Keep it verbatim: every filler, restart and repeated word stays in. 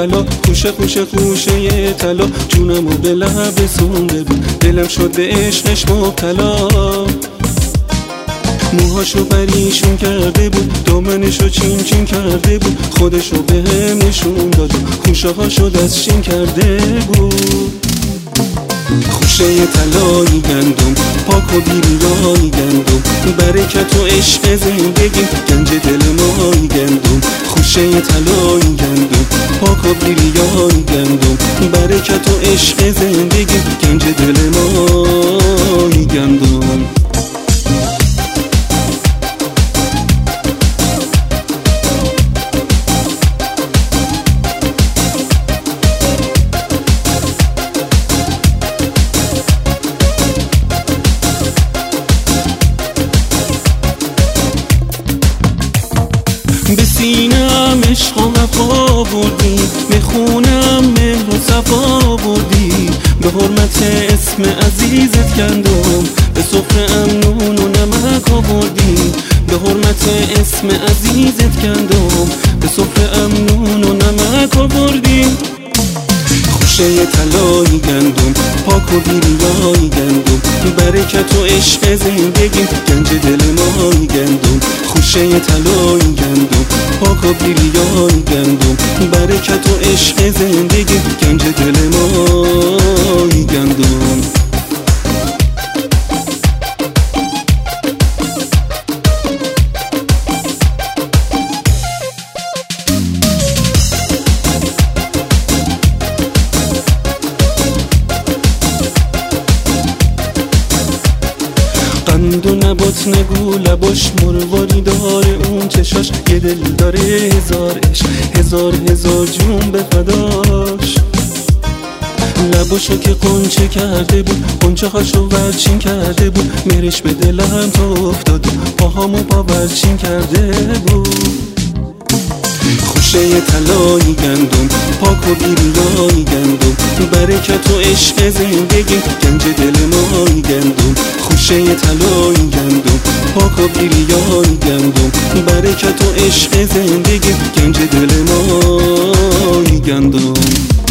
طلا، خوشه خوشه خوشه طلا، جونمو به لب سونده بود، دلم شد به عشقش مبتلا. موهاشو پریشون کرده بود، دامنشو چین چین کرده بود، خودشو به هم نشون داد و خوشه هاشو دستشین کرده بود. خوشه طلایی گندم، پاک و بیریایی گندم، برکت و عشق زندگی گنج دل مایی گندم. خوشه طلایی گندم، پاک و بیریایی گندم، برکت و عشق زندگی گنج دل مایی گندم. به سینم عشق و وفا بردی، میخونم مهر و صفا بردی، به حرمت اسم عزیزت گندم، به سفره امنون و نمک آوردی، به حرمت اسم عزیزت گندم، به سفره امنون و نمک آوردی. خوشه طلایی گندم، پاک و بیریایی گندم، برکت و عشق زندگی گنج دل مایی گندم. خوشه طلایی گندم، پاک و بیریایی گندم، برکت و عشق زندگی گنج دل مایی گندم. قند و نبات نگو لباش، مرواری داره اون چشاش، یه دل داره هزار عشق، هزار هزار جون به فداش. لباشو که قنچه کرده بود، قنچه هاشو ورچین کرده بود، مرش به دلم تو افتاد و پاهامو باورچین کرده بود. خوشه طلایی گندم، پاک و بیریایی گندم، برکت و عشق زندگی گنج دل مایی گندم. خوشه طلایی گندم، پاک و بیریایی گندم، برکت و عشق زندگی گنج دل مایی گندم.